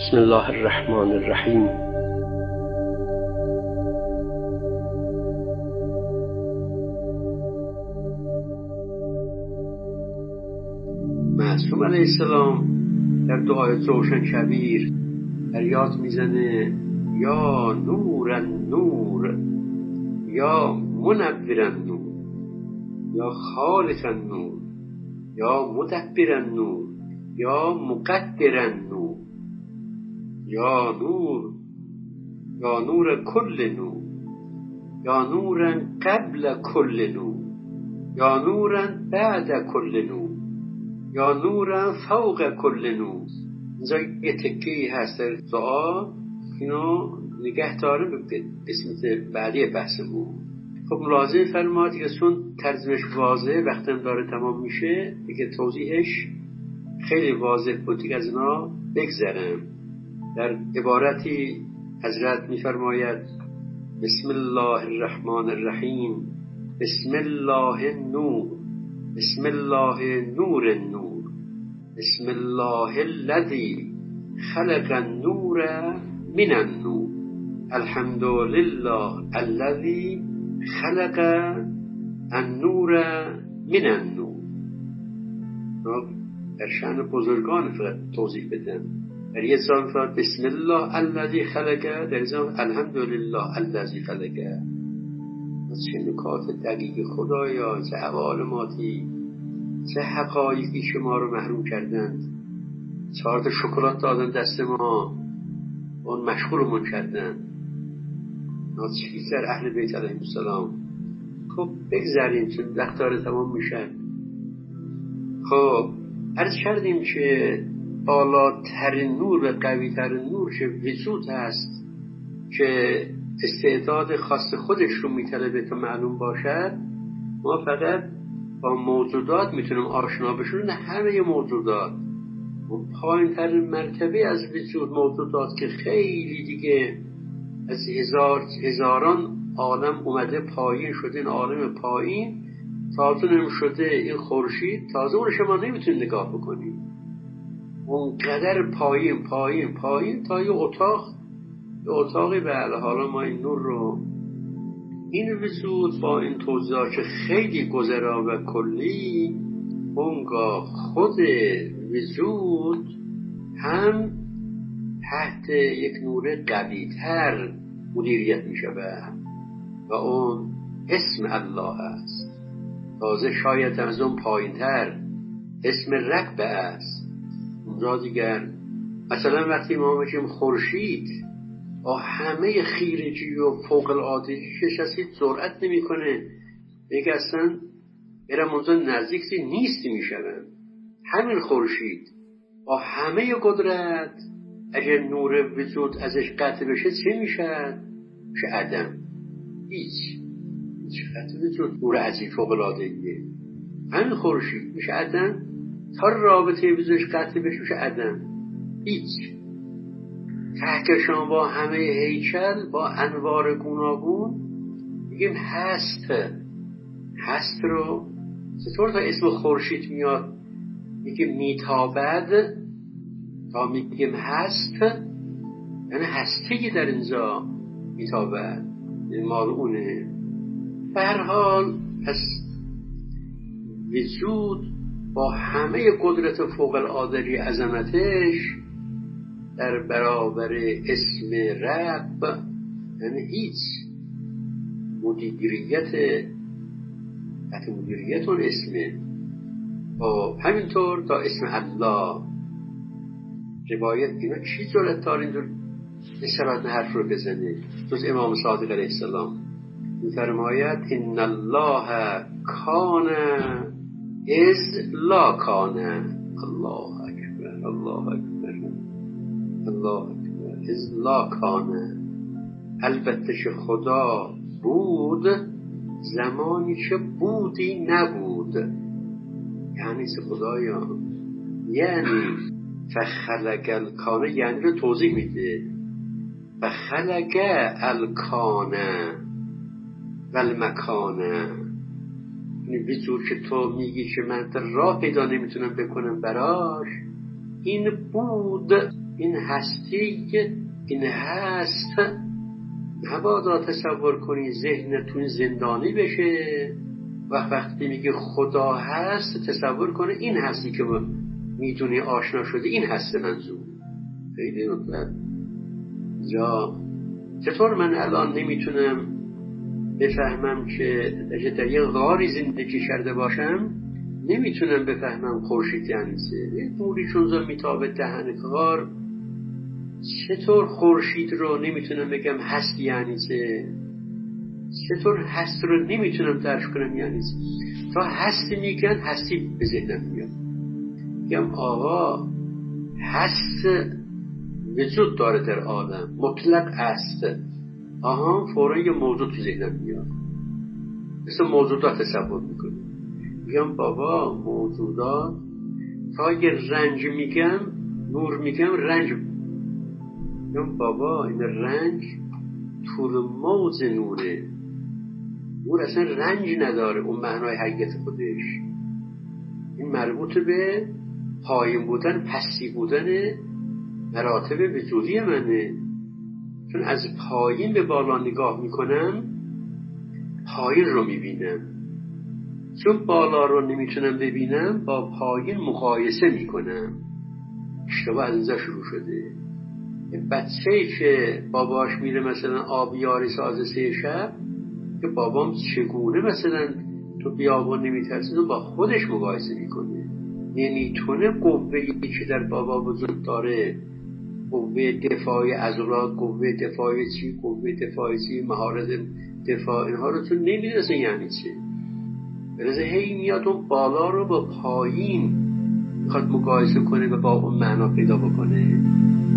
بسم الله الرحمن الرحیم. معصوم علیه السلام در دعای روشن شبیر فریاد میزنه یا نور النور، یا منور النور، یا خالق النور، یا مدبر النور، یا مقدر النور، یا نور، یا نور کل نور، یا نورا قبل کل نور، یا نورا بعد کل نور، یا نورا فوق کل نور. اینجا یه تکه‌ای هست در دعا، اینو نگه داریم به قسمت بعدی بحثمون. خب ملاحظه فرمایید که چون ترجمهش واضحه وقتی داره تمام میشه دیگه توضیحش خیلی واضح بود دیگه از اینا بگذرم. در عبارتی حضرت میفرماید بسم الله الرحمن الرحیم، بسم الله النور، بسم الله نور النور، بسم الله الذي خلق النور من النور، الحمد لله الذي خلق النور من النور. در شأن بزرگان فقط توضیح بدم. در یه زمان فقط بسم الله الذي خلق، در زمان الحمد لله الذي خلق. چه نکات دقیق خدایا، چه عوالماتی، چه حقایقی شما رو محروم کردند. 4 تا شکلات دادن دست ما، اون مشغولمون کردن. چیز در اهل بیت علیهم السلام. خب بگذاریم چون وقت داره تمام میشن. خب عرض کردیم که بالاترین نور و قویترین نور که وجود هست که استعداد خاص خودش رو میطلبه تا معلوم باشد، ما فقط با موجودات میتونیم آشنا بشیم. نه همه موجودات، اون پایین ترین مرتبه از وجود موجودات که خیلی دیگه از هزاران عالم اومده پایین شده، این عالم پایین تازه نمی شده، این خورشید تازه اون شما نمیتونید نگاه بکنید. اون قدر پایین پایین پایین تا یه اتاقی بله. حالا ما این نور رو، این وجود با این توضیحات که خیلی گذرا و کلی، اونگاه خود وجود هم تحت یک نور قوی‌تر مدیریت می شود و اون اسم الله است. تازه شاید از اون پایین تر اسم رب است. اونجا دیگر مثلا وقتی ما میگیم خورشید با همه خیرگی و فوق العادگیش هستید جرأت نمیکنه دیگه اصلا برم اونجا نزدیک نیستی میشون. همین خورشید با همه قدرت اگر نور وجود ازش قطع بشه چه میشه؟ میشه عدم. هیچ قطع وجود نور عجیب فوق العادگیه. همین خورشید میشه عدم، تا رابطه وجودش قطع بشه میشه عدم. هیچ. کهکشان با همه هیکل با انوار گوناگون میگیم هست رو چطور تا اسم خورشید میاد میگیم میتابد تا میگیم هست، یعنی هستی در اینجا میتابد، این مال اونه. به هر حال پس وجود با همه قدرت فوق العاده عظمتش در برابر اسم رب یعنی هیچ. مدیریت اون اسمه. و همینطور تا اسم الله روایت اینا چی جرأت داره اینجور اصالت حرف رو بزنه جز امام صادق علیه السلام؟ می‌فرماید ان الله کان از لا کان. الله اکبر، الله اکبر، الله اکبر. از لا کان، البته که خدا بود زمانی که بودی نبود. یعنی خدایا، یعنی فخلق الکان، یعنی رو توضیح میده. فخلق الکان و المکان، یعنی وجود که تو میگی که من راه پیدا نمیتونم بکنم براش، این بود این هستی که این هست، مبادا تصور کنی ذهنتون زندانی بشه. وقتی میگه خدا هست، تصور کنه این هستی که میدونی آشنا شده، این هست منظور. خیلی نکته. یا چطور من الان نمیتونم بفهمم که در یه غاری زندگی کرده باشم، نمیتونم بفهمم خورشید یعنی چه؟ یه نوری چون میتابه دهن غار، چطور خورشید رو نمیتونم بگم هست یعنی چه؟ چطور هست رو نمیتونم درک کنم یعنی چه؟ تا هستی میگن هستی به ذهنم میاد، میگم آقا هست وجود داره در آدم، مطلق است. آها، فوراً یه موضوع تو ذهنم میاد، مثل موجودات تصور میکنم. میگم بابا موجودات، تا یه رنج میگم، نور میگم رنج، میگم بابا این رنج طول موج نوره. نور اصلا رنج نداره اون معنای حقیقت خودش. این مربوط به پایین بودن، پسی بودن مراتب وجودی منه. چون از پایین به بالا نگاه میکنم، پایین رو میبینم. چون بالا رو نمیتونم ببینم، با پایین مقایسه میکنم. اشتباه از اینجا شروع شده. بچه‌ای که باباش میره مثلا آبیاری ساز 3 شب، که بابام چگونه مثلا تو بیابون نمیترسید، و با خودش مقایسه میکنه. نمیتونه قوه‌ای که در بابا وجود داره، قوه دفاعی عضلات، قوه دفاعی چی، قوه دفاعی چی، مهارت دفاع، اینها رو تو نمیدونسته یعنی چی. برزه هی میاد اون بالا رو با پایین میخواد مقایسه کنه و با اون معنا پیدا بکنه.